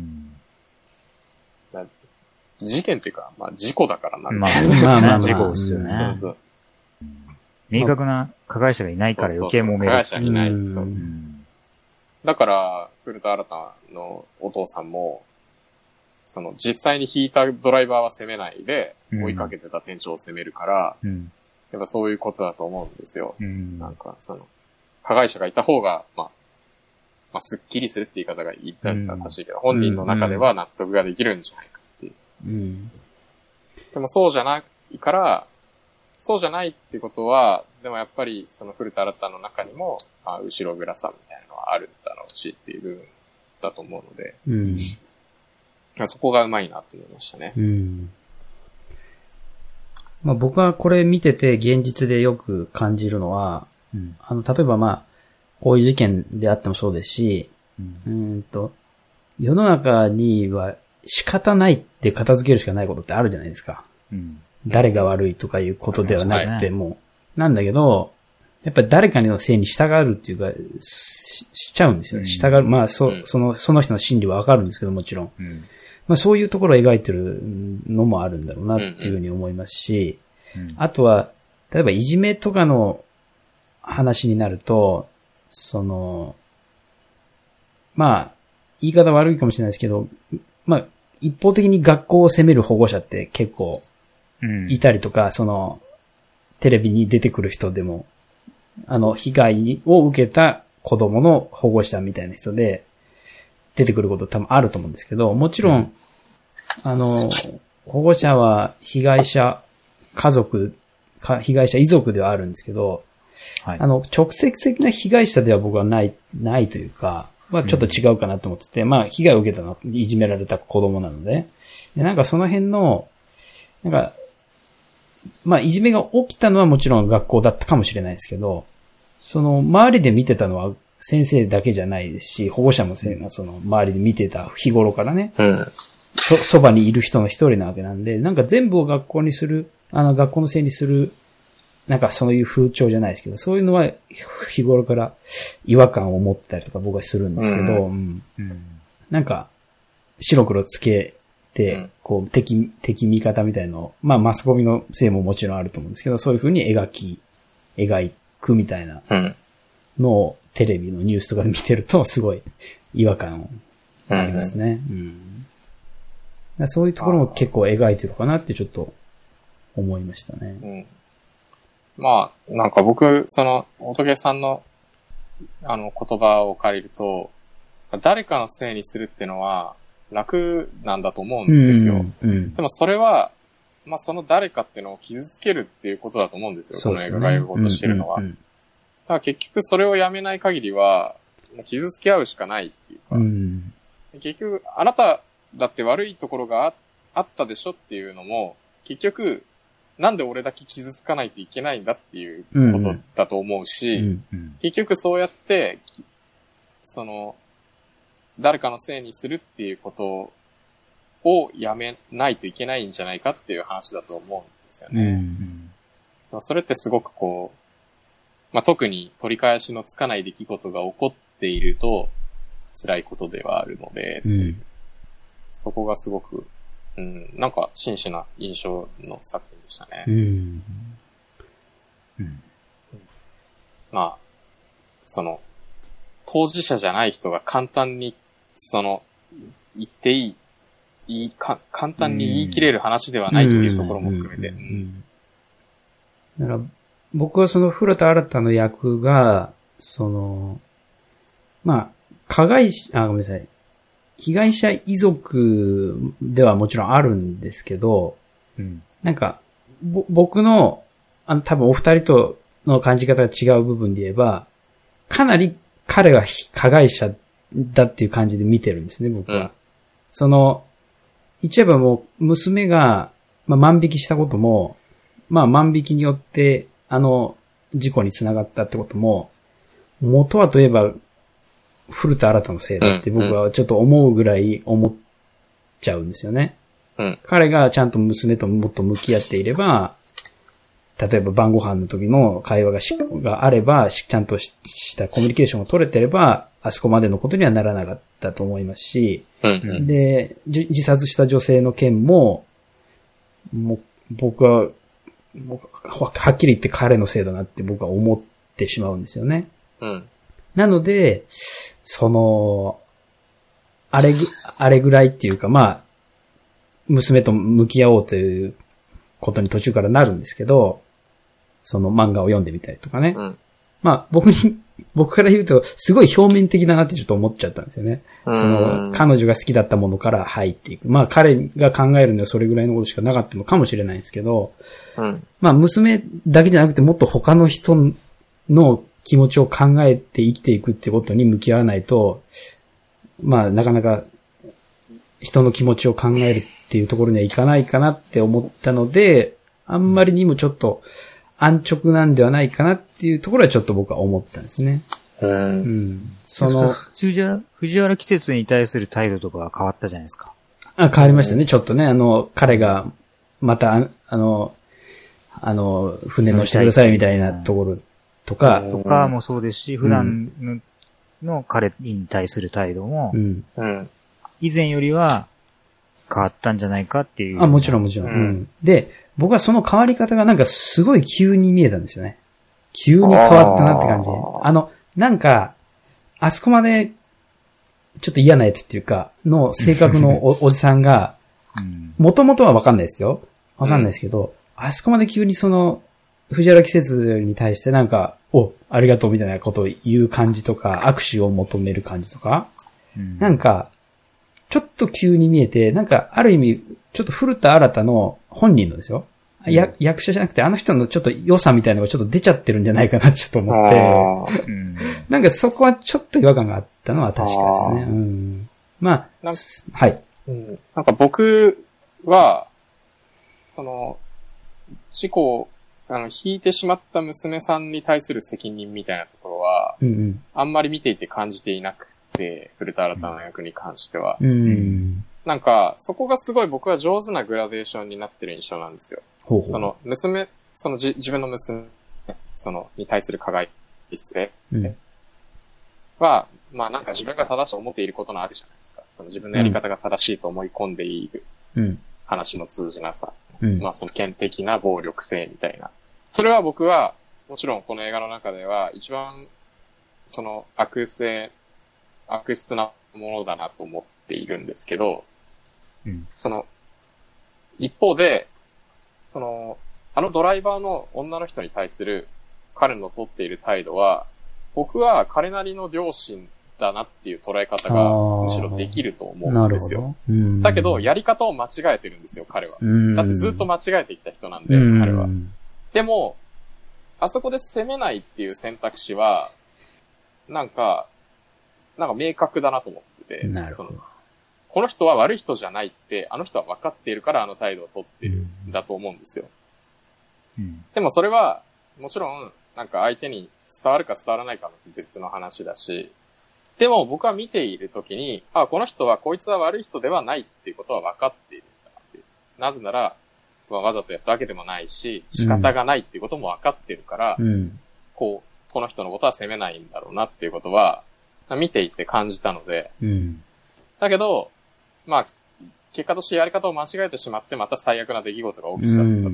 事件っていうか、まあ事故だからな。 まあ、まあまあ事故ですよね。そうそう明確な加害者がいないから余計揉める。 加害者いない。そうです。だから、古田新太のお父さんも、その実際に引いたドライバーは責めないで、追いかけてた店長を責めるから、うん、やっぱそういうことだと思うんですよ。うん、なんか、その、加害者がいた方が、まあ、まあ、スッキリするって言い方が言ったら正しいけど、うん、本人の中では納得ができるんじゃないか。うん、でもそうじゃないから、 そうじゃないってことは、でもやっぱりその古田新太の中にも、あ後ろ暗さみたいなのはあるんだろうしっていう部分だと思うので、 うん、 そこがうまいなと思いましたね。 うん、まあ、僕はこれ見てて現実でよく感じるのは、うん、あの例えばまあこういう事件であってもそうですし、うん、うんと世の中には仕方ないって片付けるしかないことってあるじゃないですか。うん、誰が悪いとかいうことではなくても、はい、なんだけど、やっぱり誰かのせいに従うっていうか、し, しちゃうんですよね。従う。まあ、そ、その、その人の心理はわかるんですけど、もちろん。うん、まあ、そういうところを描いてるのもあるんだろうなっていうふうに思いますし、うんうん、あとは、例えばいじめとかの話になると、その、まあ、言い方悪いかもしれないですけど、まあ、一方的に学校を責める保護者って結構いたりとか、うん、その、テレビに出てくる人でも、あの、被害を受けた子供の保護者みたいな人で出てくること多分あると思うんですけど、もちろん、うん、あの、保護者は被害者家族、被害者遺族ではあるんですけど、はい、あの、直接的な被害者では僕はない、ないというか、まあちょっと違うかなと思ってて、うん、まあ被害を受けたのは、いじめられた子供なので、でなんかその辺の、なんか、まあいじめが起きたのはもちろん学校だったかもしれないですけど、その周りで見てたのは先生だけじゃないですし、保護者もその周りで見てた日頃からね、うん、そ、そばにいる人の一人なわけなんで、なんか全部を学校にする、あの学校のせいにする、なんかそういう風潮じゃないですけど、そういうのは日頃から違和感を持ってたりとか僕はするんですけど、うんうん、なんか白黒つけて、こう敵、敵味方みたいのを、まあマスコミのせいももちろんあると思うんですけど、そういう風に描き、描くみたいなのをテレビのニュースとかで見てるとすごい違和感ありますね。うんうん、そういうところも結構描いてるかなってちょっと思いましたね。 うんまあ、なんか僕、その、仏さんの、あの、言葉を借りると、誰かのせいにするっていうのは楽なんだと思うんですよ。うんうん、でもそれは、まあその誰かっていうのを傷つけるっていうことだと思うんですよ。この映画がやることしてるのは。うんうんうん、だから結局それをやめない限りは、傷つけ合うしかないっていうか、うん、結局、あなただって悪いところが あ, あったでしょっていうのも、結局、なんで俺だけ傷つかないといけないんだっていうことだと思うし、うんうん、結局そうやって、その、誰かのせいにするっていうことをやめないといけないんじゃないかっていう話だと思うんですよね。うんうん、それってすごくこう、まあ、特に取り返しのつかない出来事が起こっていると辛いことではあるので、うん、そこがすごく、うん、なんか真摯な印象の作品でしたね。うんうん、まあ、その、当事者じゃない人が簡単に、その、言っていい、いいか、簡単に言い切れる話ではないっていうところも含めて。 だから僕はその古田新太の役が、その、まあ、加害者、あ、ごめんなさい。被害者遺族ではもちろんあるんですけど、うん、なんか、ぼ僕の、あの、多分お二人との感じ方が違う部分で言えば、かなり彼が加害者だっていう感じで見てるんですね、僕は。うん、その、言っちゃえばもう、娘が、まあ、万引きしたことも、まあ、万引きによって、あの、事故につながったってことも、元はといえば、古田新太のせいだって僕はちょっと思うぐらい思っちゃうんですよね。うん、彼がちゃんと娘ともっと向き合っていれば、例えば晩ご飯の時の会話がしがあれば、ちゃんとしたコミュニケーションが取れてれば、あそこまでのことにはならなかったと思いますし、うんうん、で、自殺した女性の件も、もう僕は、もうはっきり言って彼のせいだなって僕は思ってしまうんですよね。うん、なので、その、あれぐ、あれぐらいっていうか、まあ、娘と向き合おうということに途中からなるんですけど、その漫画を読んでみたりとかね。うん、まあ僕に僕から言うと、すごい表面的だなってちょっと思っちゃったんですよね。その、彼女が好きだったものから入っていく。まあ彼が考えるにはそれぐらいのことしかなかったのかもしれないんですけど、うん、まあ娘だけじゃなくてもっと他の人の気持ちを考えて生きていくってことに向き合わないと、まあなかなか人の気持ちを考えるっていうところにはいかないかなって思ったので、あんまりにもちょっと安直なんではないかなっていうところはちょっと僕は思ったんですね。 うん。その、藤原、藤原季節に対する態度とかは変わったじゃないですか。 あ、変わりましたね、ちょっとね。あの、彼が、また、あの、あの、船乗してくださいみたいなところとか。 とかもそうですし、普段の、の彼に対する態度も、うん、以前よりは変わったんじゃないかっていう。 あ、もちろんもちろん。うん、で、僕はその変わり方がなんかすごい急に見えたんですよね。急に変わったなって感じ。あの、なんか、あそこまで、ちょっと嫌なやつっていうか、の性格の お, おじさんが、もともとはわかんないですよ。わかんないですけど、うん、あそこまで急にその、藤原季節に対してなんか、お、ありがとうみたいなことを言う感じとか、握手を求める感じとか、うん、なんか、ちょっと急に見えて、なんか、ある意味、ちょっと古田新太の本人のですよ。や、役者じゃなくて、あの人のちょっと良さみたいなのがちょっと出ちゃってるんじゃないかなってちょっと思って、うん、なんかそこはちょっと違和感があったのは確かですね。うん、まあ、はい、 うん。なんか僕は、その、事故を、あの、引いてしまった娘さんに対する責任みたいなところは、うんうん、あんまり見ていて感じていなくて、古田新太の役に関しては。うん、なんか、そこがすごい僕は上手なグラデーションになってる印象なんですよ。ほうほう、その、娘、そのじ自分の娘、その、に対する加害性は、うん、まあなんか自分が正しいと思っていることのあるじゃないですか。その自分のやり方が正しいと思い込んでいる。うん、話の通じなさ。うん、まあその権的な暴力性みたいな。それは僕は、もちろんこの映画の中では一番、その悪性、悪質なものだなと思っているんですけど、うん、その、一方で、その、あのドライバーの女の人に対する彼の取っている態度は、僕は彼なりの良心だなっていう捉え方がむしろできると思うんですよ。だけど、やり方を間違えてるんですよ、彼は。だってずっと間違えてきた人なんで、彼は。でも、あそこで責めないっていう選択肢は、なんか、なんか明確だなと思ってて、そのこの人は悪い人じゃないって、あの人は分かっているからあの態度を取ってるんだと思うんですよ。うん、でもそれは、もちろん、なんか相手に伝わるか伝わらないかの別の話だし、でも僕は見ているときに、あ、この人はこいつは悪い人ではないっていうことは分かっているんだって。なぜなら、まあ、わざとやったわけでもないし、仕方がないっていうことも分かってるから、うん、こう、この人のことは責めないんだろうなっていうことは、見ていて感じたので、うん、だけど、まあ、結果としてやり方を間違えてしまって、また最悪な出来事が起きちゃったっていう。うんうん、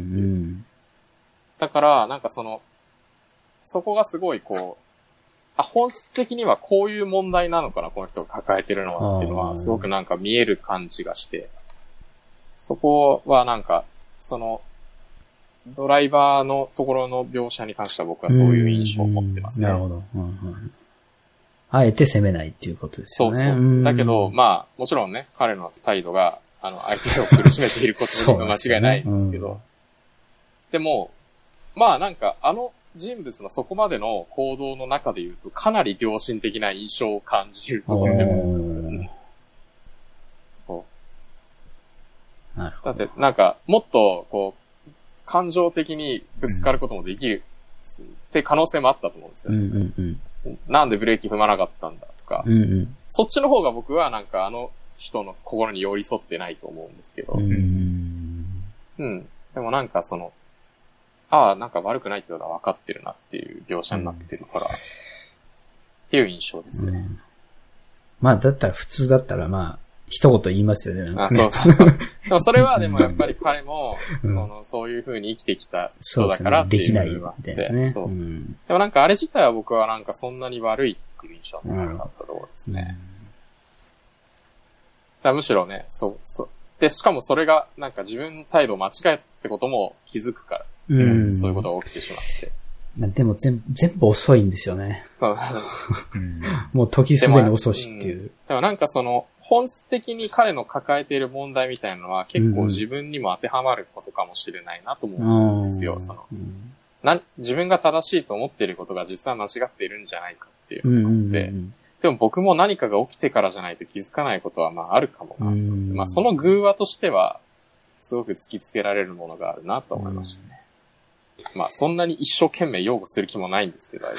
だから、なんかその、そこがすごいこう、あ、本質的にはこういう問題なのかな、この人が抱えてるのはっていうのは、すごくなんか見える感じがして、そこはなんか、その、ドライバーのところの描写に関しては僕はそういう印象を持ってますね。 なるほど。うんうん、あえて責めないっていうことですよね。 そうそう。だけど、まあ、もちろんね、彼の態度が、あの、相手を苦しめていることに間違いないんですけど、で, ねうん、でも、まあなんか、あの人物のそこまでの行動の中で言うと、かなり良心的な印象を感じるところでもあるんですよね。そう。なるほど。だって、なんか、もっと、こう、感情的にぶつかることもできる、うん、って可能性もあったと思うんですよね。うんうんうん、なんでブレーキ踏まなかったんだとか、うんうん、そっちの方が僕はなんかあの人の心に寄り添ってないと思うんですけど、うん、うん、でもなんかその、ああ、なんか悪くないってことは分かってるなっていう描写になってるから、うん、っていう印象ですね、うん。 まあだったら普通だったらまあ一言言いますよね。なんかねあ、そうそうそう。でもそれはでもやっぱり彼も、うん、その、そういう風に生きてきた人だからっていう部分があって、そうですね、できないみたいなね。そう。うん、でもなんかあれ自体は僕はなんかそんなに悪いっていう印象はなかったところですね。うん、だからむしろね、そう、そう。で、しかもそれがなんか自分の態度を間違えってことも気づくから、うん、そういうことが起きてしまって。 でも全部、全部遅いんですよね。 そうそう。 もう時すでに遅しっていう。 でも、でもなんかその、本質的に彼の抱えている問題みたいなのは結構自分にも当てはまることかもしれないなと思うんですよ。うん、その、うん、な自分が正しいと思っていることが実は間違っているんじゃないかっていうのがあって、うんうんうん、でも僕も何かが起きてからじゃないと気づかないことはまああるかもなと、うん、まあその偶話としてはすごく突きつけられるものがあるなと思いましたね。うん、まあそんなに一生懸命擁護する気もないんですけど、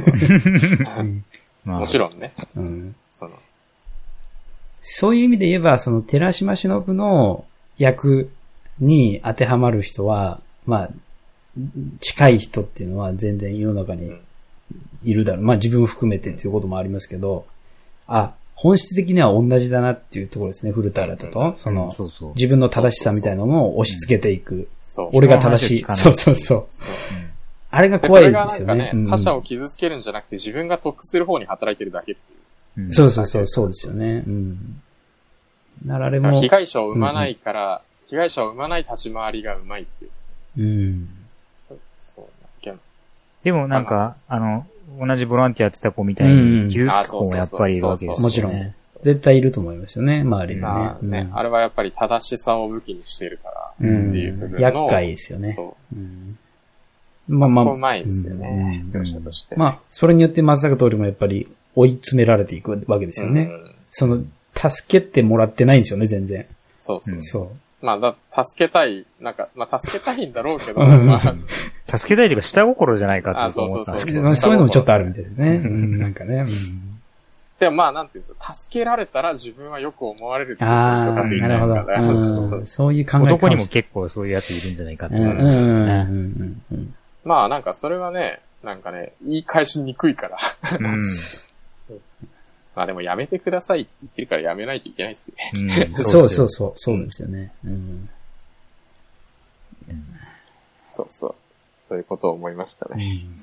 もちろんね。うん、そのそういう意味で言えば、その寺島しのぶの役に当てはまる人は、まあ、近い人っていうのは全然世の中にいるだろう。まあ自分含めてっていうこともありますけど、あ、本質的には同じだなっていうところですね、古田新太と。その、そうそう自分の正しさみたいなのを押し付けていく。そう俺が正しい。そうそうそう。そうあれが怖いですよね。それがなんかね、 うん、他者を傷つけるんじゃなくて自分が得する方に働いてるだけっていう。 うん、そうそうそう、そうですよね。うん。なられも。 被害者を生まないから、うん、被害者を生まない立ち回りがうまいっていう。うん。 そう、そうな。でもなんか、あの、同じボランティアやってた子みたいに傷つく子もやっぱりいるわけですよね。 もちろん。絶対いると思いますよね、周りにね。 まあね、うん、あれはやっぱり正しさを武器にしているから、っていう部分の。 厄介ですよね。そう。 うんまあまあ。そこうまいですよね。うん、描写として、ね。 まあ、それによって松坂桃李もやっぱり追い詰められていくわけですよね。うん、その、助けてもらってないんですよね、全然。 そうそうそう。うん、まあだ、助けたい、なんか、まあ助けたいんだろうけど、まあ、 助けたいというか下心じゃないかって思ったんですけど、 そういうのもちょっとあるみたいですね。うん、なんかね。うん、 でもまあ、なんていうんですか、助けられたら自分はよく思われるっていうことがするじゃないですか。 なるほど。そういう考え方。 男にも結構そういうやついるんじゃないかって思うんですよね。 まあなんかそれはね、なんかね、言い返しにくいから。うんまあでもやめてくださいって言ってるからやめないといけないですよね。 うん、そうそうそう、そうですよね、うんうん。そうそう。そういうことを思いましたね。うん、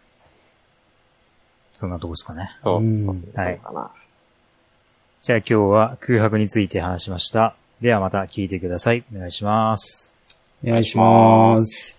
そんなとこですかね。 そう、うん、そうはい。じゃあ今日は空白について話しました。ではまた聞いてください。お願いします。 お願いします。